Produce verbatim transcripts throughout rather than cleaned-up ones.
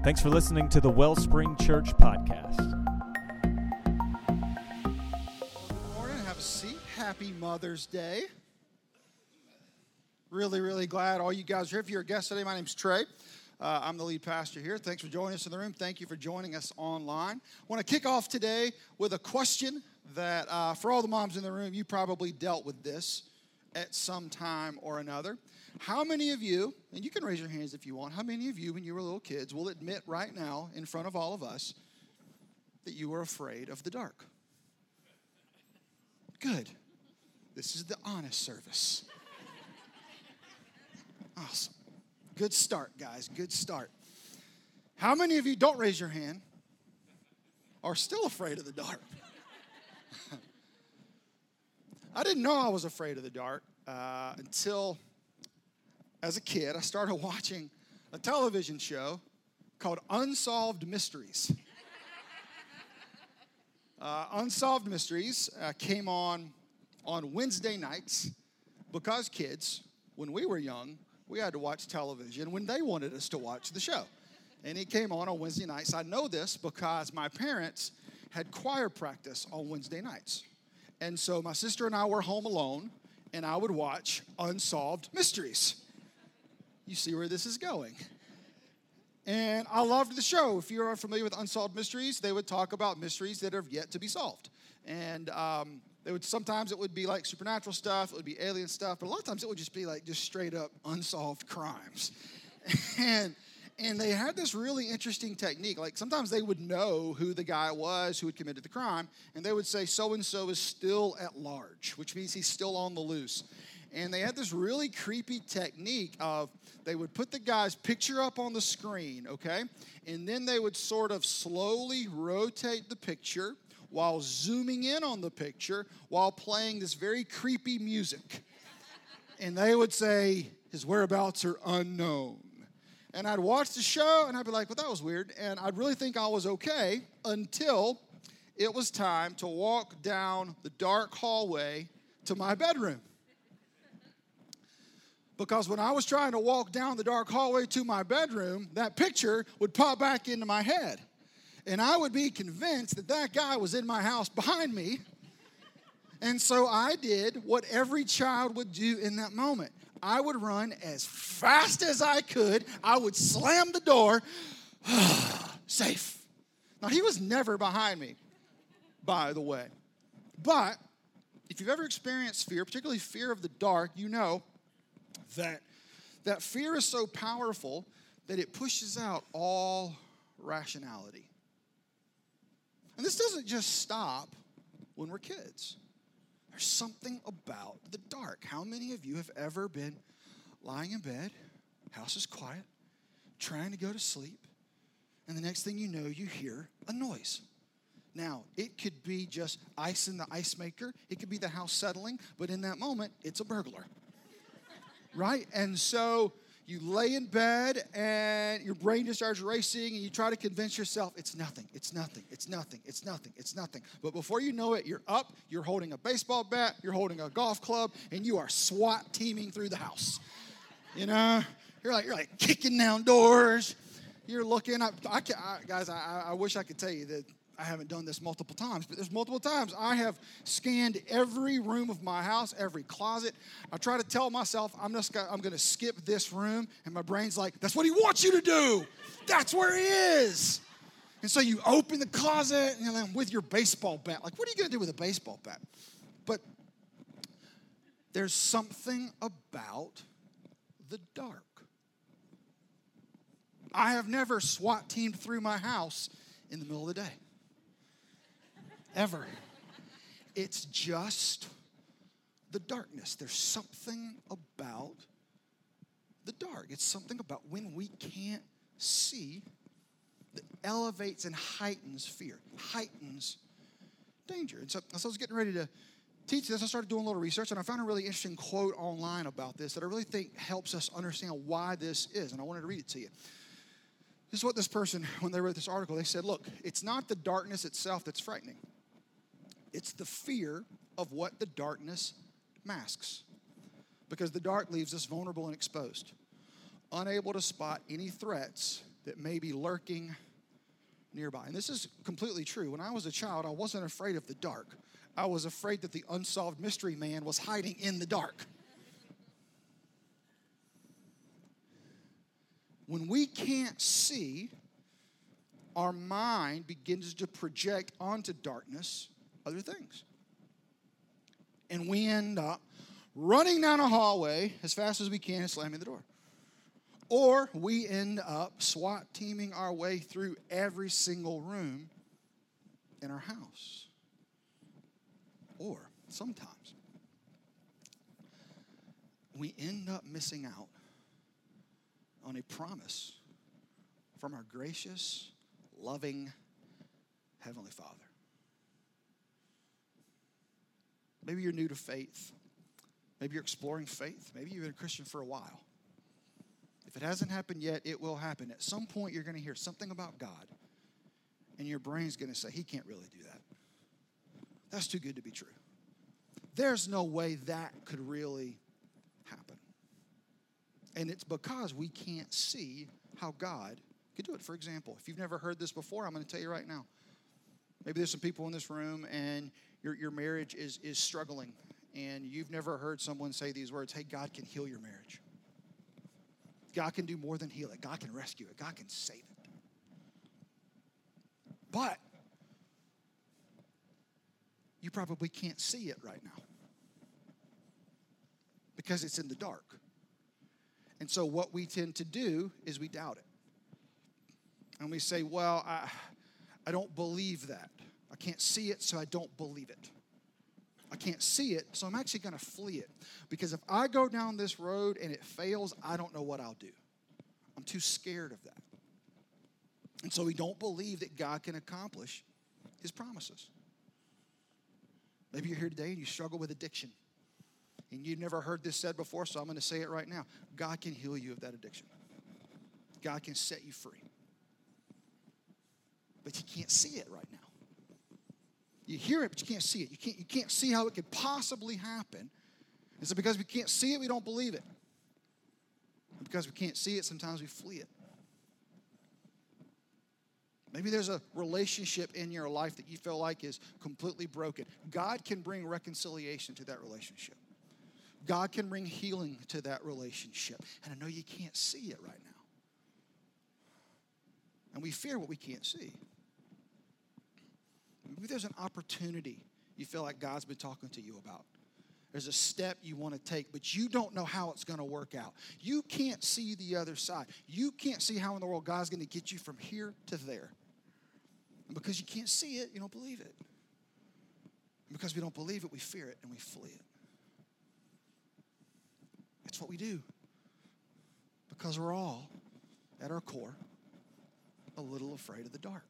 Thanks for listening to the Wellspring Church podcast. Good morning. Have a seat. Happy Mother's Day. Really, really glad all you guys are here. If you're a guest today, my name's Trey. Uh, I'm the lead pastor here. Thanks for joining us in the room. Thank you for joining us online. I want to kick off today with a question that uh, for all the moms in the room, you probably dealt with this at some time or another. How many of you, and you can raise your hands if you want, how many of you when you were little kids will admit right now in front of all of us that you were afraid of the dark? Good. This is the honest service. Awesome. Good start, guys. Good start. How many of you, don't raise your hand, are still afraid of the dark? I didn't know I was afraid of the dark uh, until, as a kid, I started watching a television show called Unsolved Mysteries. Uh, Unsolved Mysteries uh, came on on Wednesday nights because kids, when we were young, we had to watch television when they wanted us to watch the show. And it came on on Wednesday nights. I know this because my parents had choir practice on Wednesday nights. And so my sister and I were home alone, and I would watch Unsolved Mysteries. You see where this is going. And I loved the show. If you're familiar with Unsolved Mysteries, they would talk about mysteries that have yet to be solved. And um, they would sometimes it would be like supernatural stuff, it would be alien stuff, but a lot of times it would just be like just straight up unsolved crimes. and and they had this really interesting technique. Like sometimes they would know who the guy was who had committed the crime, and they would say so-and-so is still at large, which means he's still on the loose. And they had this really creepy technique of they would put the guy's picture up on the screen, okay? And then they would sort of slowly rotate the picture while zooming in on the picture while playing this very creepy music. And they would say, his whereabouts are unknown. And I'd watch the show, and I'd be like, well, that was weird. And I'd really think I was okay until it was time to walk down the dark hallway to my bedroom. Because when I was trying to walk down the dark hallway to my bedroom, that picture would pop back into my head. And I would be convinced that that guy was in my house behind me. And so I did what every child would do in that moment. I would run as fast as I could. I would slam the door. Safe. Now, he was never behind me, by the way. But if you've ever experienced fear, particularly fear of the dark, you know that that fear is so powerful that it pushes out all rationality. And this doesn't just stop when we're kids. There's something about the dark. How many of you have ever been lying in bed, house is quiet, trying to go to sleep, and the next thing you know, you hear a noise? Now, it could be just ice in the ice maker. It could be the house settling, but in that moment, it's a burglar. Right? And so you lay in bed and your brain just starts racing and you try to convince yourself it's nothing, it's nothing, it's nothing, it's nothing, it's nothing. But before you know it, you're up, you're holding a baseball bat, you're holding a golf club, and you are SWAT teaming through the house. You know, you're like you're like kicking down doors. You're looking up. I, can, I guys, I, I wish I could tell you that I haven't done this multiple times, but there's multiple times I have scanned every room of my house, every closet. I try to tell myself I'm just gonna, I'm going to skip this room, and my brain's like, that's what he wants you to do. That's where he is. And so you open the closet and then with your baseball bat. Like, what are you going to do with a baseball bat? But there's something about the dark. I have never SWAT teamed through my house in the middle of the day. Ever. It's just the darkness. There's something about the dark. It's something about when we can't see that elevates and heightens fear, heightens danger. And so as I was getting ready to teach this, I started doing a little research, and I found a really interesting quote online about this that I really think helps us understand why this is, and I wanted to read it to you. This is what this person, when they wrote this article, they said, look, it's not the darkness itself that's frightening. It's the fear of what the darkness masks. Because the dark leaves us vulnerable and exposed, unable to spot any threats that may be lurking nearby. And this is completely true. When I was a child, I wasn't afraid of the dark. I was afraid that the unsolved mystery man was hiding in the dark. When we can't see, our mind begins to project onto darkness other things. And we end up running down a hallway as fast as we can and slamming the door. Or we end up SWAT teaming our way through every single room in our house. Or sometimes we end up missing out on a promise from our gracious, loving Heavenly Father. Maybe you're new to faith. Maybe you're exploring faith. Maybe you've been a Christian for a while. If it hasn't happened yet, it will happen. At some point, you're going to hear something about God, and your brain's going to say, he can't really do that. That's too good to be true. There's no way that could really happen. And it's because we can't see how God could do it. For example, if you've never heard this before, I'm going to tell you right now. Maybe there's some people in this room, and your, your marriage is, is struggling, and you've never heard someone say these words, hey, God can heal your marriage. God can do more than heal it. God can rescue it. God can save it. But you probably can't see it right now because it's in the dark. And so what we tend to do is we doubt it. And we say, well, I, I don't believe that. I can't see it, so I don't believe it. I can't see it, so I'm actually going to flee it. Because if I go down this road and it fails, I don't know what I'll do. I'm too scared of that. And so we don't believe that God can accomplish his promises. Maybe you're here today and you struggle with addiction. And you've never heard this said before, so I'm going to say it right now. God can heal you of that addiction. God can set you free. But you can't see it right now. You hear it, but you can't see it. You can't, you can't see how it could possibly happen. And so because we can't see it, we don't believe it. And because we can't see it, sometimes we flee it. Maybe there's a relationship in your life that you feel like is completely broken. God can bring reconciliation to that relationship. God can bring healing to that relationship. And I know you can't see it right now. And we fear what we can't see. Maybe there's an opportunity you feel like God's been talking to you about. There's a step you want to take, but you don't know how it's going to work out. You can't see the other side. You can't see how in the world God's going to get you from here to there. And because you can't see it, you don't believe it. And because we don't believe it, we fear it and we flee it. That's what we do. Because we're all, at our core, a little afraid of the dark.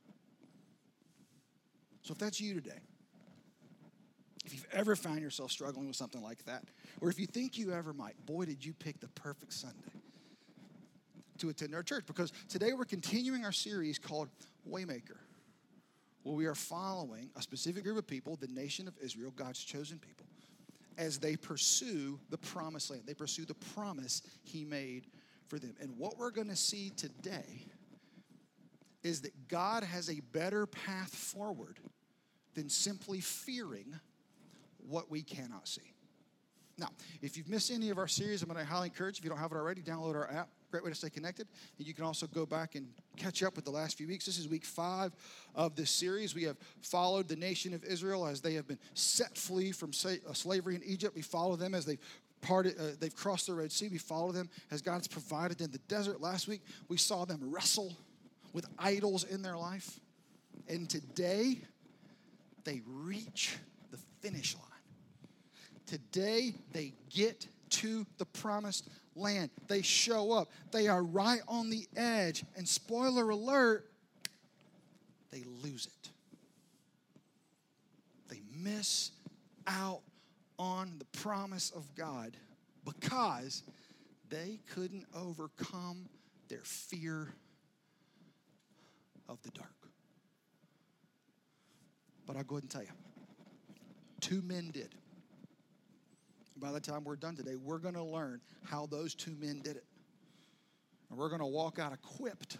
So if that's you today, if you've ever found yourself struggling with something like that, or if you think you ever might, boy, did you pick the perfect Sunday to attend our church. Because today we're continuing our series called Waymaker, where we are following a specific group of people, the nation of Israel, God's chosen people, as they pursue the promised land. They pursue the promise he made for them. And what we're going to see today is that God has a better path forward than simply fearing what we cannot see. Now, if you've missed any of our series, I'm going to highly encourage, if you don't have it already, download our app. Great way to stay connected. And you can also go back and catch up with the last few weeks. This is week five of this series. We have followed the nation of Israel as they have been set free from slavery in Egypt. We follow them as they've parted, uh, they've crossed the Red Sea. We follow them as God's provided in the desert. Last week, we saw them wrestle with idols in their life. And today, they reach the finish line. Today, they get to the promised land. They show up. They are right on the edge. And spoiler alert, they lose it. They miss out on the promise of God because they couldn't overcome their fear of the dark. But I'll go ahead and tell you, two men did. By the time we're done today, we're going to learn how those two men did it. And we're going to walk out equipped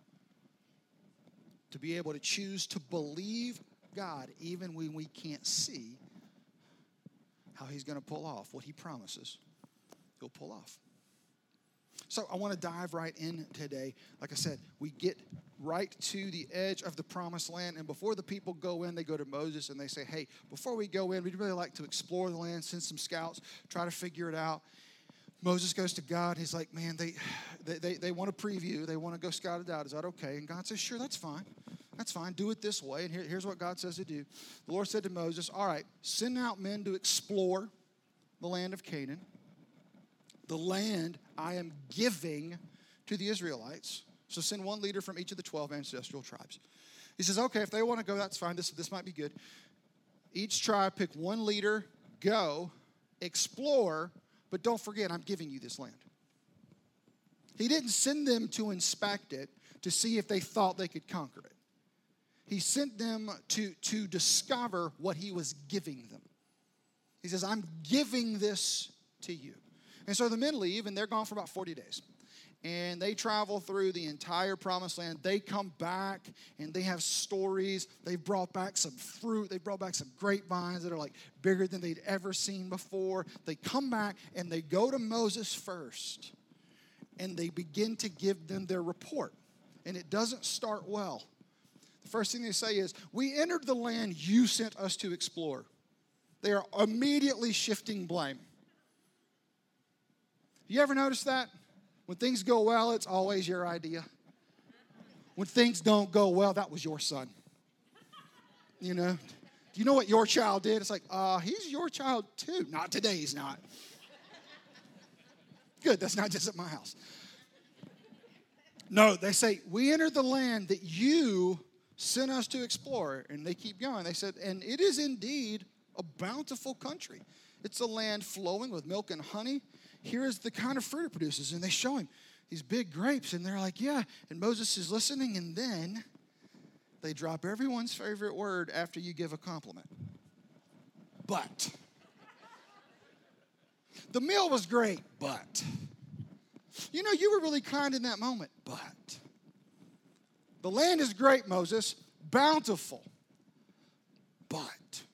to be able to choose to believe God even when we can't see how he's going to pull off what he promises he'll pull off. So I want to dive right in today. Like I said, we get right to the edge of the promised land. And before the people go in, they go to Moses and they say, hey, before we go in, we'd really like to explore the land, send some scouts, try to figure it out. Moses goes to God. He's like, man, they, they, they, they want to preview. They want to go scout it out. Is that okay? And God says, sure, that's fine. That's fine. Do it this way. And here, here's what God says to do. The Lord said to Moses, all right, send out men to explore the land of Canaan, the land I am giving to the Israelites. So send one leader from each of the twelve ancestral tribes. He says, okay, if they want to go, that's fine. This, this might be good. Each tribe pick one leader, go, explore, but don't forget, I'm giving you this land. He didn't send them to inspect it to see if they thought they could conquer it. He sent them to, to discover what he was giving them. He says, I'm giving this to you. And so the men leave, and they're gone for about forty days. And they travel through the entire promised land. They come back, and they have stories. They've brought back some fruit. They brought back some grapevines that are like bigger than they'd ever seen before. They come back, and they go to Moses first. And they begin to give them their report. And it doesn't start well. The first thing they say is, we entered the land you sent us to explore. They are immediately shifting blame. You ever notice that? When things go well, it's always your idea. When things don't go well, that was your son. You know? Do you know what your child did? It's like, uh, he's your child too. Not today, he's not. Good, that's not just at my house. No, they say, we entered the land that you sent us to explore. And they keep going. They said, and it is indeed a bountiful country. It's a land flowing with milk and honey. Here is the kind of fruit it produces. And they show him these big grapes. And they're like, yeah. And Moses is listening. And then they drop everyone's favorite word after you give a compliment. But. The meal was great, but. You know, you were really kind in that moment, but. The land is great, Moses. Bountiful. But.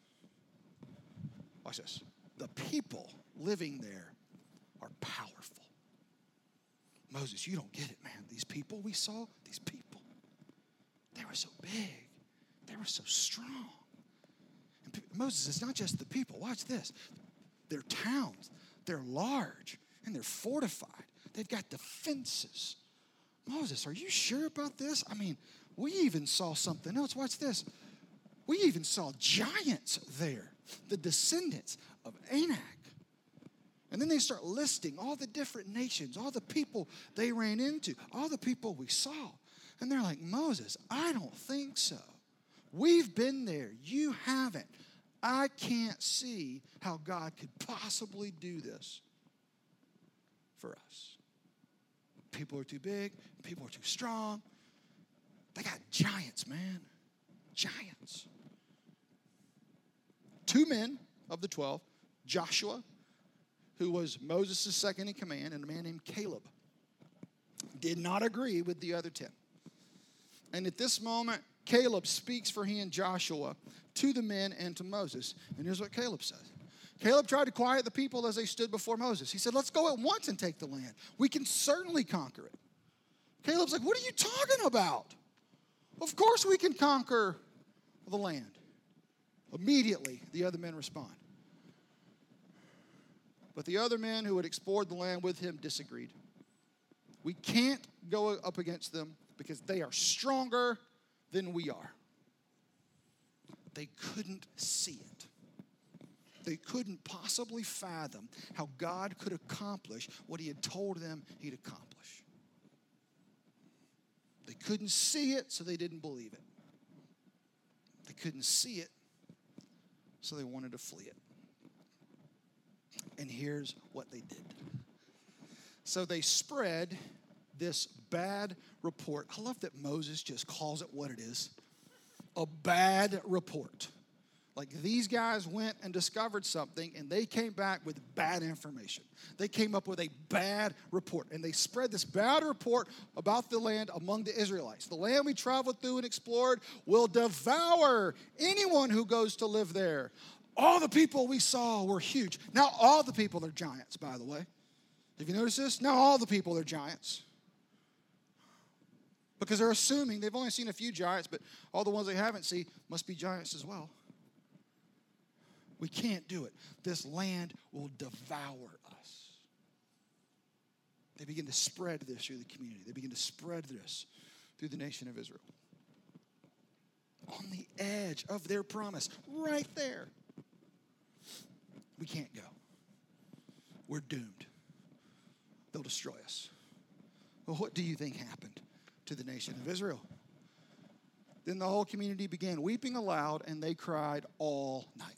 Watch this. The people living there are powerful. Moses, you don't get it, man. These people we saw, these people, they were so big. They were so strong. And Moses, it's not just the people. Watch this. They're towns. They're large, and they're fortified. They've got defenses. Moses, are you sure about this? I mean, we even saw something else. Watch this. We even saw giants there, the descendants of Anak. And then they start listing all the different nations, all the people they ran into, all the people we saw. And they're like, Moses, I don't think so. We've been there. You haven't. I can't see how God could possibly do this for us. People are too big. People are too strong. They got giants, man. Giants. Two men of the twelve, Joshua, who was Moses' second in command, and a man named Caleb, did not agree with the other ten. And at this moment, Caleb speaks for he and Joshua to the men and to Moses. And here's what Caleb says. Caleb tried to quiet the people as they stood before Moses. He said, let's go at once and take the land. We can certainly conquer it. Caleb's like, what are you talking about? Of course we can conquer the land. Immediately, the other men respond. But the other men who had explored the land with him disagreed. We can't go up against them because they are stronger than we are. They couldn't see it. They couldn't possibly fathom how God could accomplish what he had told them he'd accomplish. They couldn't see it, so they didn't believe it. They couldn't see it, so they wanted to flee it. And here's what they did. So they spread this bad report. I love that Moses just calls it what it is. A bad report. Like these guys went and discovered something and they came back with bad information. They came up with a bad report and they spread this bad report about the land among the Israelites. The land we traveled through and explored will devour anyone who goes to live there. All the people we saw were huge. Now all the people are giants, by the way. Have you noticed this? Now all the people are giants. Because they're assuming they've only seen a few giants, but all the ones they haven't seen must be giants as well. We can't do it. This land will devour us. They begin to spread this through the community. They begin to spread this through the nation of Israel. On the edge of their promise, right there. We can't go. We're doomed. They'll destroy us. Well, what do you think happened to the nation of Israel? Then the whole community began weeping aloud, and they cried all night.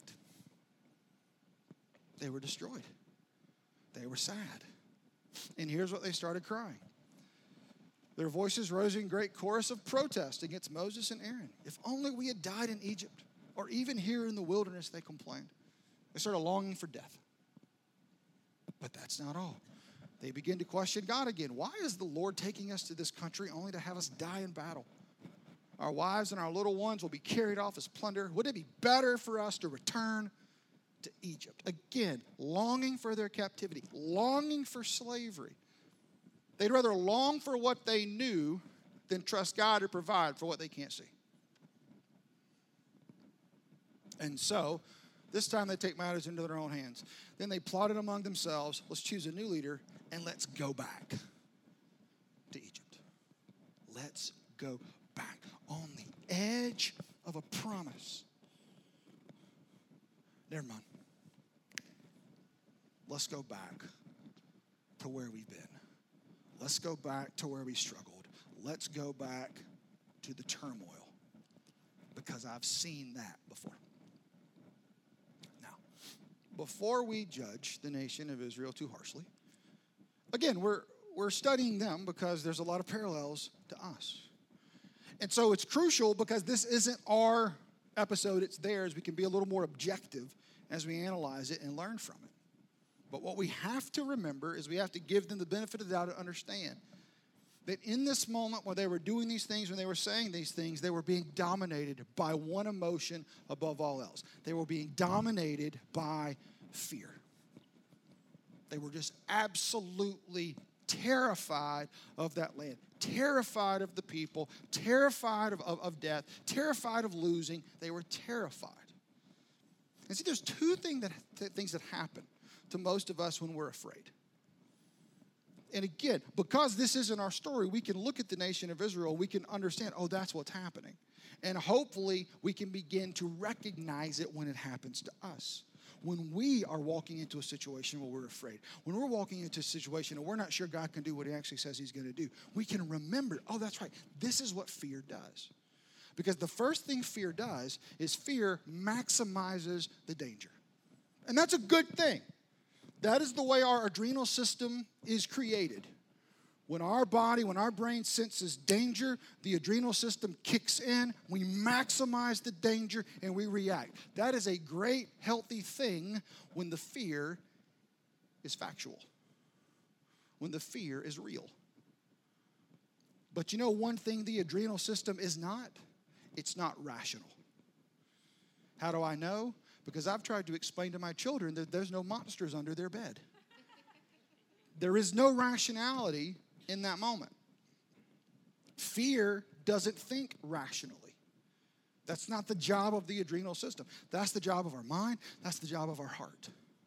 They were destroyed. They were sad. And here's what they started crying. Their voices rose in great chorus of protest against Moses and Aaron. If only we had died in Egypt, or even here in the wilderness, they complained. They started longing for death. But that's not all. They begin to question God again. Why is the Lord taking us to this country only to have us die in battle? Our wives and our little ones will be carried off as plunder. Would it be better for us to return to Egypt? Again, longing for their captivity, longing for slavery. They'd rather long for what they knew than trust God to provide for what they can't see. And so, this time they take matters into their own hands. Then they plotted among themselves, let's choose a new leader and let's go back to Egypt. Let's go back on the edge of a promise. Never mind. Let's go back to where we've been. Let's go back to where we struggled. Let's go back to the turmoil because I've seen that before. Now, before we judge the nation of Israel too harshly, again, we're we're studying them because there's a lot of parallels to us. And so it's crucial because this isn't our episode, it's theirs. We can be a little more objective as we analyze it and learn from it. But what we have to remember is we have to give them the benefit of the doubt to understand that in this moment when they were doing these things, when they were saying these things, they were being dominated by one emotion above all else. They were being dominated by fear. They were just absolutely terrified of that land, terrified of the people, terrified of, of, of death, terrified of losing. They were terrified. And see, there's two thing that, th- things that happen to most of us when we're afraid. And again, because this isn't our story, we can look at the nation of Israel, we can understand, oh, that's what's happening. And hopefully we can begin to recognize it when it happens to us. When we are walking into a situation where we're afraid, when we're walking into a situation and we're not sure God can do what he actually says he's going to do, we can remember, oh, that's right, this is what fear does. Because the first thing fear does is fear maximizes the danger. And that's a good thing. That is the way our adrenal system is created. When our body, when our brain senses danger, the adrenal system kicks in, we maximize the danger, and we react. That is a great, healthy thing when the fear is factual, when the fear is real. But you know one thing the adrenal system is not? It's not rational. How do I know? Because I've tried to explain to my children that there's no monsters under their bed. There is no rationality in that moment. Fear doesn't think rationally. That's not the job of the adrenal system. That's the job of our mind. That's the job of our heart.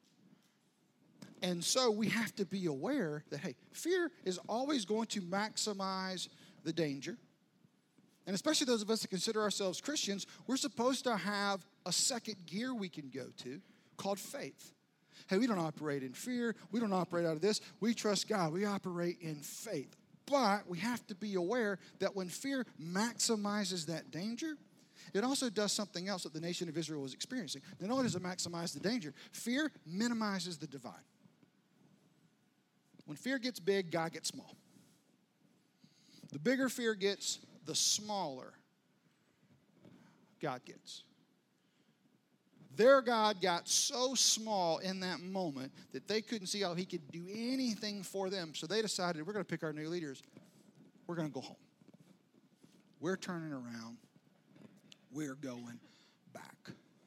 And so we have to be aware that, hey, fear is always going to maximize the danger. And especially those of us that consider ourselves Christians, we're supposed to have a second gear we can go to called faith. Hey, we don't operate in fear. We don't operate out of this. We trust God. We operate in faith. But we have to be aware that when fear maximizes that danger, it also does something else that the nation of Israel was experiencing. Not only does it maximize the danger, fear minimizes the divine. When fear gets big, God gets small. The bigger fear gets, the smaller God gets. Their God got so small in that moment that they couldn't see how he could do anything for them. So they decided, we're going to pick our new leaders. We're going to go home. We're turning around. We're going back.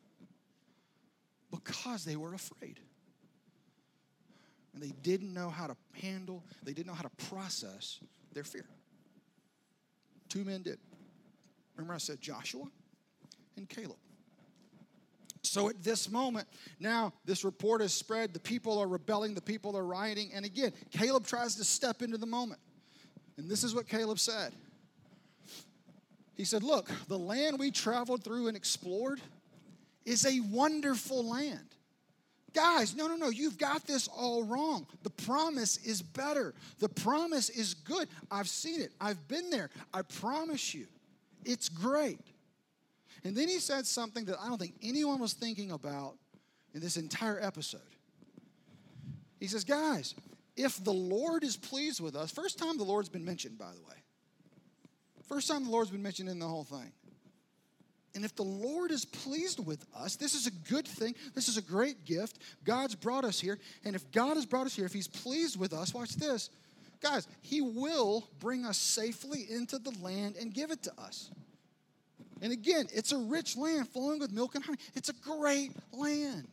Because they were afraid. And they didn't know how to handle, they didn't know how to process their fear. Two men did. Remember I said Joshua and Caleb. So at this moment, now this report is spread. The people are rebelling. The people are rioting. And again, Caleb tries to step into the moment. And this is what Caleb said. He said, look, the land we traveled through and explored is a wonderful land. Guys, no, no, no, you've got this all wrong. The promise is better. The promise is good. I've seen it. I've been there. I promise you. It's great. And then he said something that I don't think anyone was thinking about in this entire episode. He says, guys, if the Lord is pleased with us, first time the Lord's been mentioned, by the way. First time the Lord's been mentioned in the whole thing. And if the Lord is pleased with us, this is a good thing. This is a great gift. God's brought us here. And if God has brought us here, if he's pleased with us, watch this. Guys, he will bring us safely into the land and give it to us. And again, it's a rich land flowing with milk and honey. It's a great land.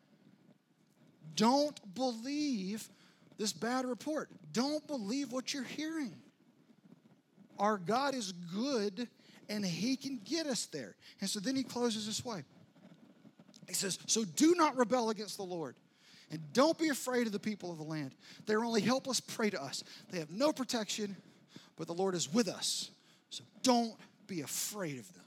Don't believe this bad report. Don't believe what you're hearing. Our God is good, and he can get us there. And so then he closes this way. He says, so do not rebel against the Lord. And don't be afraid of the people of the land. They're only helpless prey to us. They have no protection, but the Lord is with us. So don't be afraid of them.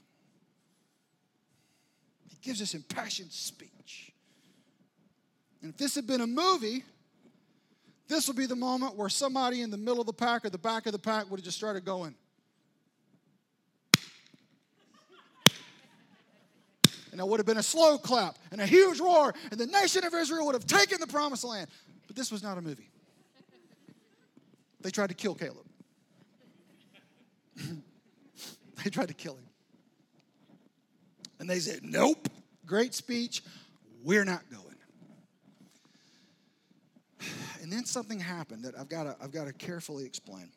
He gives us impassioned speech. And if this had been a movie, this would be the moment where somebody in the middle of the pack or the back of the pack would have just started going. And it would have been a slow clap and a huge roar, and the nation of Israel would have taken the promised land. But this was not a movie. They tried to kill Caleb. They tried to kill him. And they said, nope, great speech, we're not going. And then something happened that I've got to, I've got to carefully explain.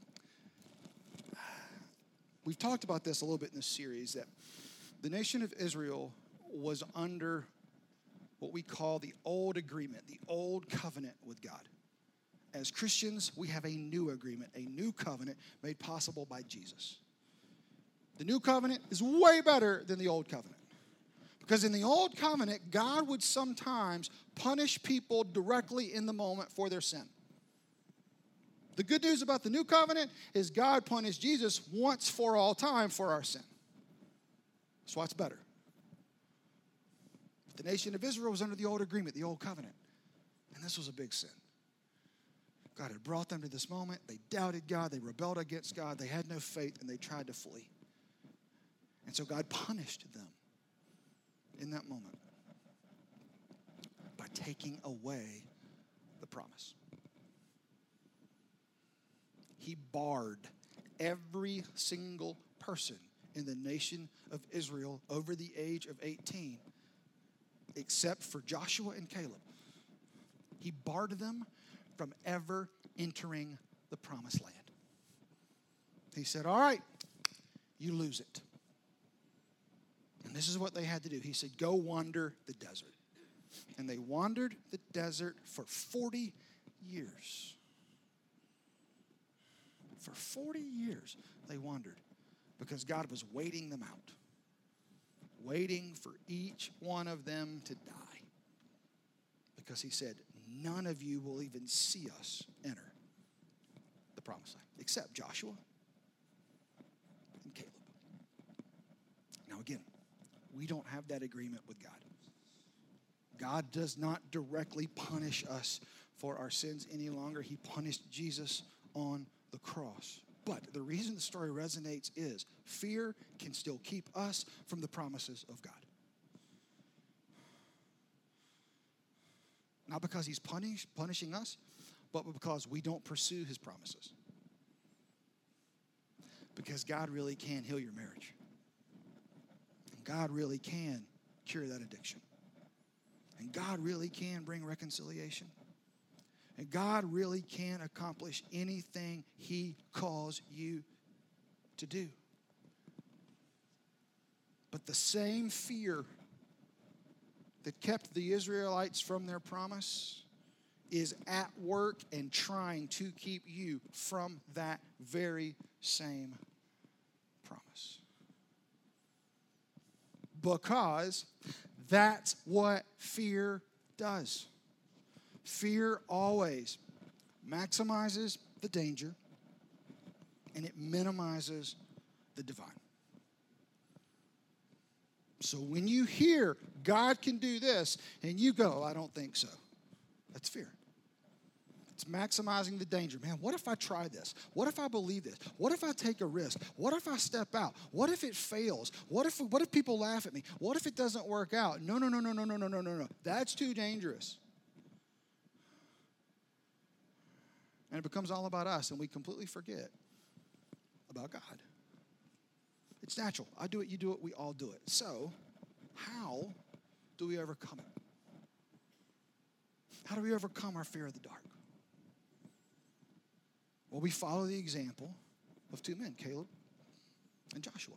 We've talked about this a little bit in this series, that the nation of Israel was under what we call the old agreement, the old covenant with God. As Christians, we have a new agreement, a new covenant made possible by Jesus. The new covenant is way better than the old covenant. Because in the old covenant, God would sometimes punish people directly in the moment for their sin. The good news about the new covenant is God punished Jesus once for all time for our sin. That's why it's better. The nation of Israel was under the old agreement, the old covenant. And this was a big sin. God had brought them to this moment. They doubted God. They rebelled against God. They had no faith, and they tried to flee. And so God punished them in that moment by taking away the promise. He barred every single person in the nation of Israel over the age of eighteen, except for Joshua and Caleb. He barred them from ever entering the promised land. He said, all right, you lose it. And this is what they had to do. He said, go wander the desert. And they wandered the desert for forty years. For forty years they wandered because God was waiting them out. Waiting for each one of them to die. Because he said, none of you will even see us enter the promised land, except Joshua and Caleb. Now again, we don't have that agreement with God. God does not directly punish us for our sins any longer. He punished Jesus on the cross. But the reason the story resonates is fear can still keep us from the promises of God. Not because he's punish, punishing us, but because we don't pursue his promises. Because God really can heal your marriage. God really can cure that addiction. And God really can bring reconciliation. And God really can accomplish anything He calls you to do. But the same fear that kept the Israelites from their promise is at work and trying to keep you from that very same promise. Because that's what fear does. Fear always maximizes the danger and it minimizes the divine. So when you hear God can do this and you go, I don't think so, that's fear. It's maximizing the danger. Man, what if I try this? What if I believe this? What if I take a risk? What if I step out? What if it fails? What if what if people laugh at me? What if it doesn't work out? No, no, no, no, no, no, no, no, no, no. That's too dangerous. And it becomes all about us, and we completely forget about God. It's natural. I do it, you do it, we all do it. So, how do we overcome it? How do we overcome our fear of the dark? Well, we follow the example of two men, Caleb and Joshua.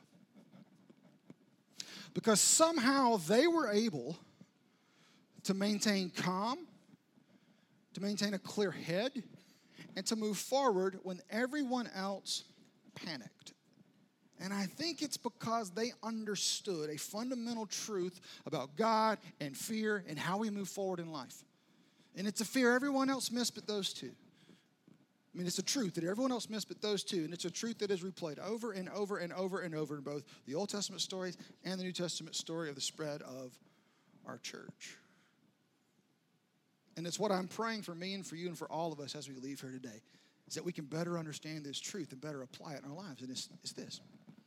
Because somehow they were able to maintain calm, to maintain a clear head, and to move forward when everyone else panicked. And I think it's because they understood a fundamental truth about God and fear and how we move forward in life. And it's a fear everyone else missed but those two. I mean, it's a truth that everyone else missed but those two. And it's a truth that is replayed over and over and over and over in both the Old Testament stories and the New Testament story of the spread of our church. And it's what I'm praying for me and for you and for all of us as we leave here today, is that we can better understand this truth and better apply it in our lives. And it's, it's this.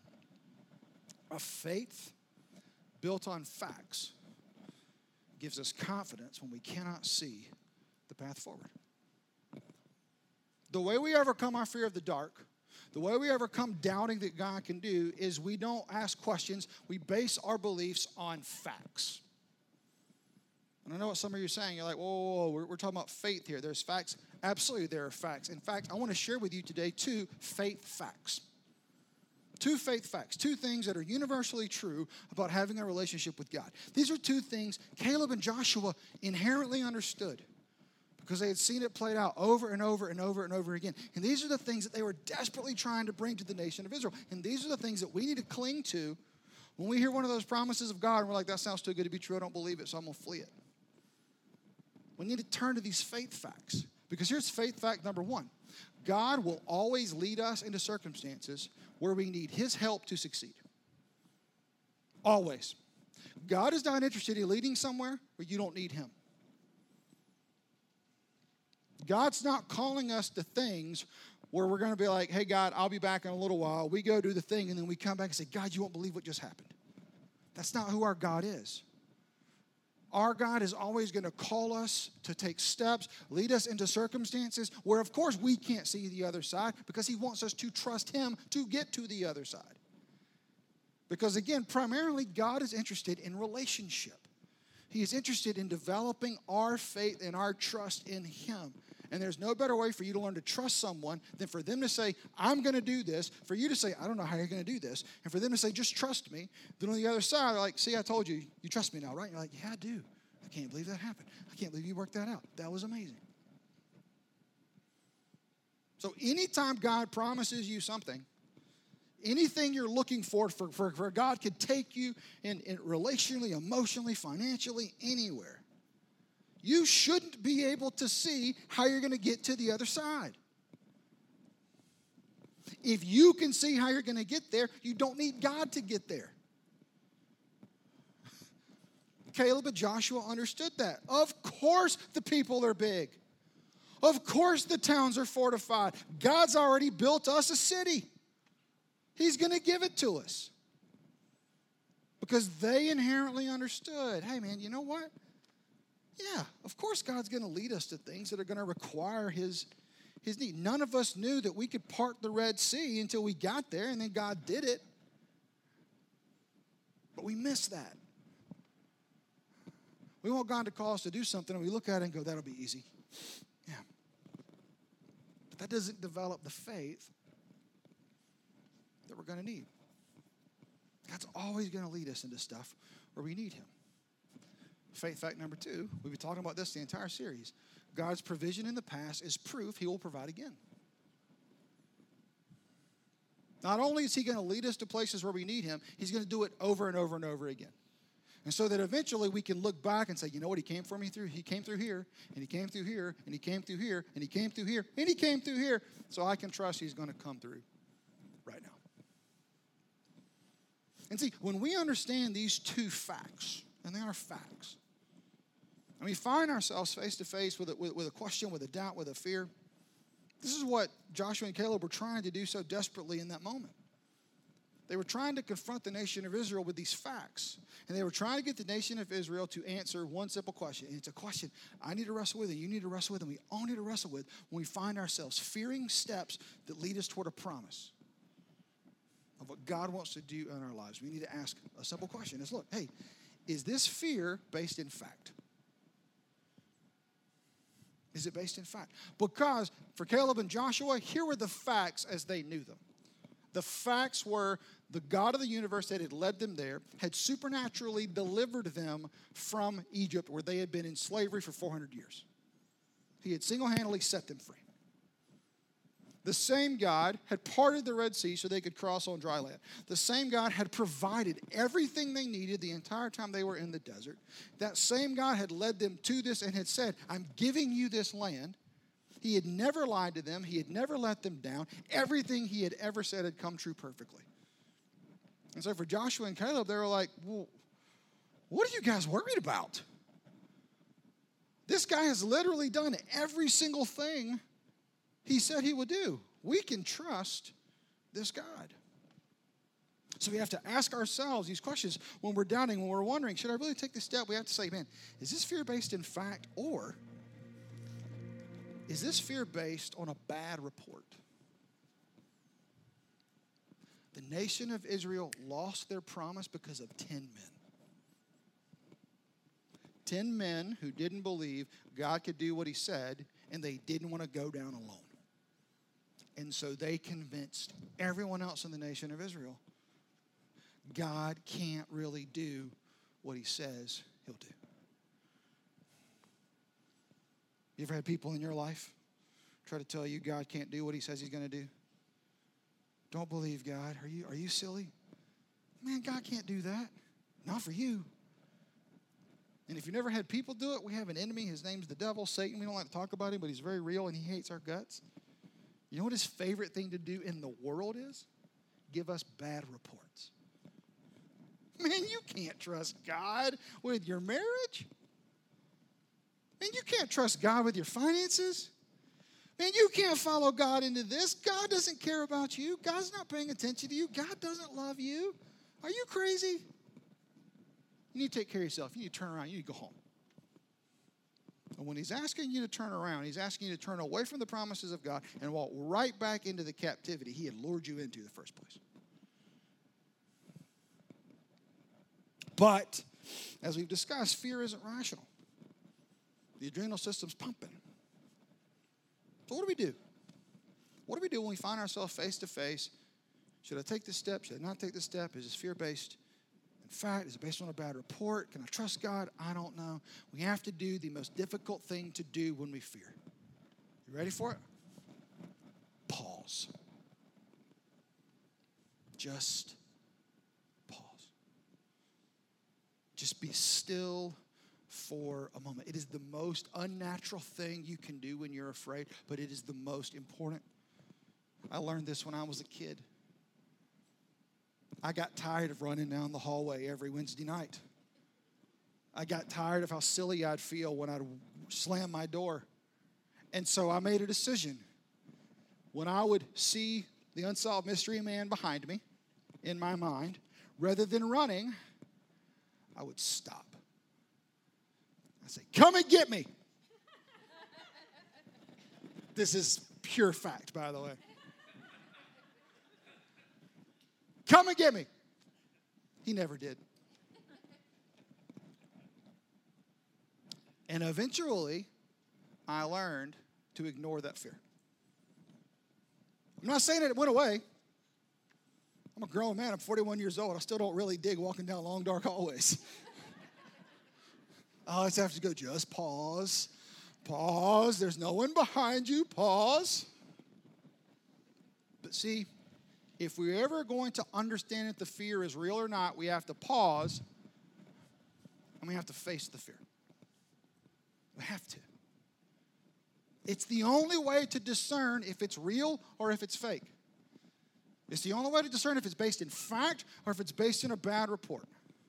A faith built on facts gives us confidence when we cannot see the path forward. The way we overcome our fear of the dark, the way we overcome doubting that God can do, is we don't ask questions. We base our beliefs on facts. And I know what some of you are saying. You're like, whoa, whoa, whoa, we're, we're talking about faith here. There's facts. Absolutely, there are facts. In fact, I want to share with you today two faith facts. Two faith facts. Two things that are universally true about having a relationship with God. These are two things Caleb and Joshua inherently understood because they had seen it played out over and over and over and over again. And these are the things that they were desperately trying to bring to the nation of Israel. And these are the things that we need to cling to when we hear one of those promises of God and we're like, that sounds too good to be true. I don't believe it, so I'm going to flee it. We need to turn to these faith facts. Because here's faith fact number one. God will always lead us into circumstances where we need His help to succeed. Always. God is not interested in leading somewhere where you don't need Him. God's not calling us to things where we're going to be like, hey, God, I'll be back in a little while. We go do the thing, and then we come back and say, God, you won't believe what just happened. That's not who our God is. Our God is always going to call us to take steps, lead us into circumstances where, of course, we can't see the other side because He wants us to trust Him to get to the other side. Because, again, primarily, God is interested in relationship. He is interested in developing our faith and our trust in Him. And there's no better way for you to learn to trust someone than for them to say, I'm going to do this, for you to say, I don't know how you're going to do this, and for them to say, just trust me. Then on the other side, they're like, see, I told you, you trust me now, right? And you're like, yeah, I do. I can't believe that happened. I can't believe you worked that out. That was amazing. So anytime God promises you something, anything you're looking for, for, for, for God could take you in, in relationally, emotionally, financially, anywhere, you shouldn't be able to see how you're going to get to the other side. If you can see how you're going to get there, you don't need God to get there. Caleb and Joshua understood that. Of course the people are big. Of course the towns are fortified. God's already built us a city. He's going to give it to us. Because they inherently understood, hey man, you know what? Yeah, of course God's going to lead us to things that are going to require His, His need. None of us knew that we could part the Red Sea until we got there, and then God did it. But we missed that. We want God to call us to do something, and we look at it and go, that'll be easy. Yeah. But that doesn't develop the faith that we're going to need. God's always going to lead us into stuff where we need him. Faith fact number two, we've been talking about this the entire series. God's provision in the past is proof he will provide again. Not only is he going to lead us to places where we need him, he's going to do it over and over and over again. And so that eventually we can look back and say, you know what, he came for me through, he came through here, and he came through here, and he came through here, and he came through here, and he came through here. So I can trust he's going to come through right now. And see, when we understand these two facts, and they are facts, and we find ourselves face to face with a, with, with a question, with a doubt, with a fear, this is what Joshua and Caleb were trying to do so desperately in that moment. They were trying to confront the nation of Israel with these facts. And they were trying to get the nation of Israel to answer one simple question. And it's a question I need to wrestle with, and you need to wrestle with, and we all need to wrestle with when we find ourselves fearing steps that lead us toward a promise of what God wants to do in our lives. We need to ask a simple question. It's, look, hey, is this fear based in fact? Is it based in fact? Because for Caleb and Joshua, here were the facts as they knew them. The facts were the God of the universe that had led them there had supernaturally delivered them from Egypt, where they had been in slavery for four hundred years. He had single-handedly set them free. The same God had parted the Red Sea so they could cross on dry land. The same God had provided everything they needed the entire time they were in the desert. That same God had led them to this and had said, I'm giving you this land. He had never lied to them. He had never let them down. Everything he had ever said had come true perfectly. And so for Joshua and Caleb, they were like, well, what are you guys worried about? This guy has literally done every single thing he said he would do. We can trust this God. So we have to ask ourselves these questions when we're doubting, when we're wondering, should I really take this step? We have to say, man, is this fear based in fact, or is this fear based on a bad report? The nation of Israel lost their promise because of ten men. Ten men who didn't believe God could do what he said, and they didn't want to go down alone. And so they convinced everyone else in the nation of Israel, God can't really do what he says he'll do. You ever had people in your life try to tell you God can't do what he says he's going to do? Don't believe God. Are you, are you silly? Man, God can't do that. Not for you. And if you never had people do it, we have an enemy. His name's the devil, Satan. We don't like to talk about him, but he's very real and he hates our guts. You know what his favorite thing to do in the world is? Give us bad reports. Man, you can't trust God with your marriage. Man, you can't trust God with your finances. Man, you can't follow God into this. God doesn't care about you. God's not paying attention to you. God doesn't love you. Are you crazy? You need to take care of yourself. You need to turn around. You need to go home. And when he's asking you to turn around, he's asking you to turn away from the promises of God and walk right back into the captivity he had lured you into in the first place. But, as we've discussed, fear isn't rational. The adrenal system's pumping. So what do we do? What do we do when we find ourselves face to face? Should I take this step? Should I not take this step? Is this fear-based? In fact, is it based on a bad report? Can I trust God? I don't know. We have to do the most difficult thing to do when we fear. You ready for it? Pause. Just pause. Just be still for a moment. It is the most unnatural thing you can do when you're afraid, but it is the most important. I learned this when I was a kid. I got tired of running down the hallway every Wednesday night. I got tired of how silly I'd feel when I'd slam my door. And so I made a decision. When I would see the unsolved mystery man behind me in my mind, rather than running, I would stop. I say, come and get me. This is pure fact, by the way. Come and get me. He never did. And eventually, I learned to ignore that fear. I'm not saying that it went away. I'm a grown man. I'm forty-one years old. I still don't really dig walking down long, dark hallways. I always have to go, just pause. Pause. There's no one behind you. Pause. But see, if we're ever going to understand if the fear is real or not, we have to pause and we have to face the fear. We have to. It's the only way to discern if it's real or if it's fake. It's the only way to discern if it's based in fact or if it's based in a bad report.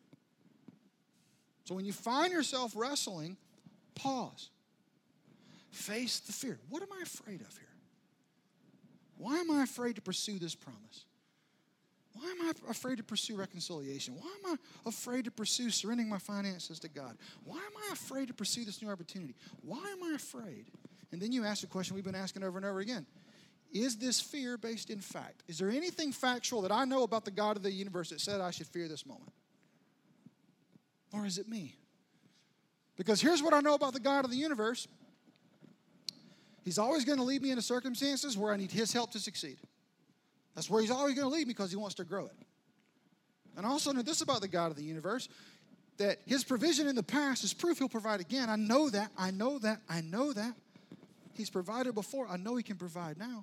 So when you find yourself wrestling, pause. Face the fear. What am I afraid of here? Why am I afraid to pursue this promise? Why am I afraid to pursue reconciliation? Why am I afraid to pursue surrendering my finances to God? Why am I afraid to pursue this new opportunity? Why am I afraid? And then you ask the question we've been asking over and over again. Is this fear based in fact? Is there anything factual that I know about the God of the universe that said I should fear this moment? Or is it me? Because here's what I know about the God of the universe. He's always going to lead me into circumstances where I need His help to succeed. That's where He's always going to lead me because He wants to grow it. And I also know this about the God of the universe, that His provision in the past is proof He'll provide again. I know that, I know that, I know that. He's provided before. I know He can provide now.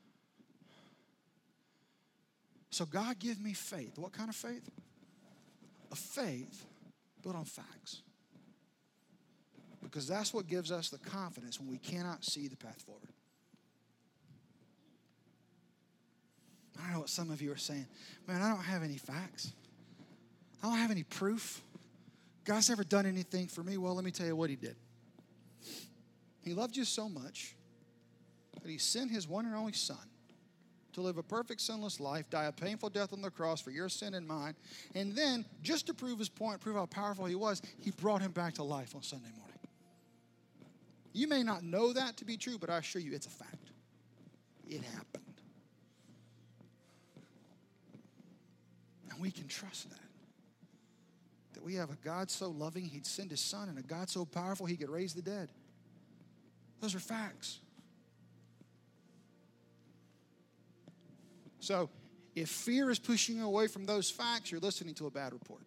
So God, give me faith. What kind of faith? A faith built on facts. Because that's what gives us the confidence when we cannot see the path forward. I don't know what some of you are saying. Man, I don't have any facts. I don't have any proof. God's never done anything for me. Well, let me tell you what He did. He loved you so much that He sent His one and only Son to live a perfect, sinless life, die a painful death on the cross for your sin and mine, and then, just to prove His point, prove how powerful He was, He brought Him back to life on Sunday morning. You may not know that to be true, but I assure you it's a fact. It happened. And we can trust that. That we have a God so loving, He'd send His Son, and a God so powerful, He could raise the dead. Those are facts. So, if fear is pushing you away from those facts, you're listening to a bad report.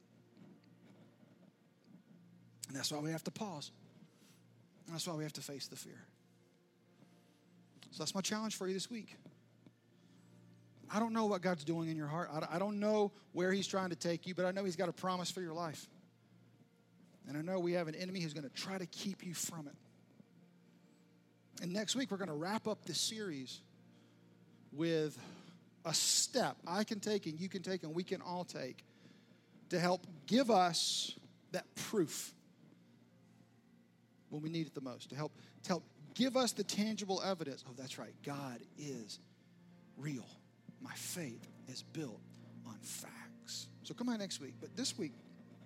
And that's why we have to pause. And that's why we have to face the fear. So that's my challenge for you this week. I don't know what God's doing in your heart. I don't know where He's trying to take you, but I know He's got a promise for your life. And I know we have an enemy who's going to try to keep you from it. And next week, we're going to wrap up this series with a step I can take and you can take and we can all take to help give us that proof when we need it the most, to help, to help give us the tangible evidence. Oh, that's right. God is real. My faith is built on facts. So come on next week. But this week,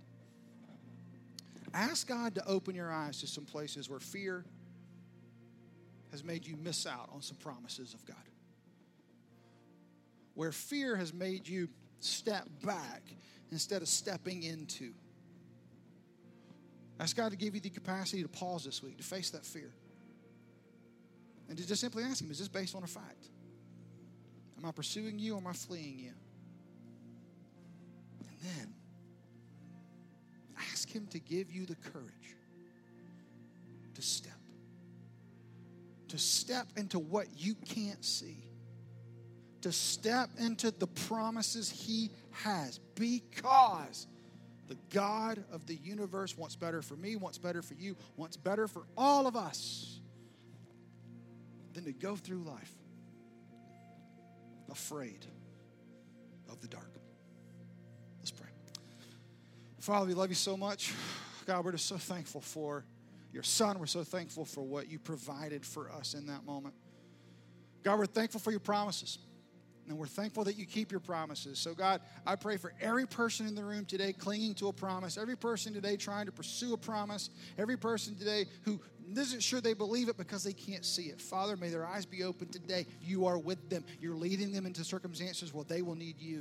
ask God to open your eyes to some places where fear has made you miss out on some promises of God. Where fear has made you step back instead of stepping into. Ask God to give you the capacity to pause this week, to face that fear. And to just simply ask Him, is this based on a fact? Am I pursuing you or am I fleeing you? And then, ask Him to give you the courage to step. To step into what you can't see. To step into the promises He has. Because the God of the universe wants better for me, wants better for you, wants better for all of us than to go through life afraid of the dark. Let's pray. Father, we love you so much. God, we're just so thankful for your Son. We're so thankful for what you provided for us in that moment. God, we're thankful for your promises. And we're thankful that you keep your promises. So, God, I pray for every person in the room today clinging to a promise, every person today trying to pursue a promise, every person today who isn't sure they believe it because they can't see it. Father, may their eyes be open today. You are with them. You're leading them into circumstances where they will need you.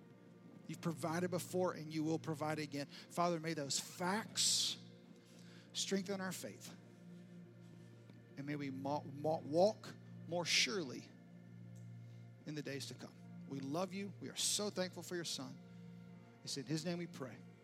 You've provided before and you will provide again. Father, may those facts strengthen our faith. And may we ma- ma- walk more surely in the days to come. We love you. We are so thankful for your Son. It's in his name we pray.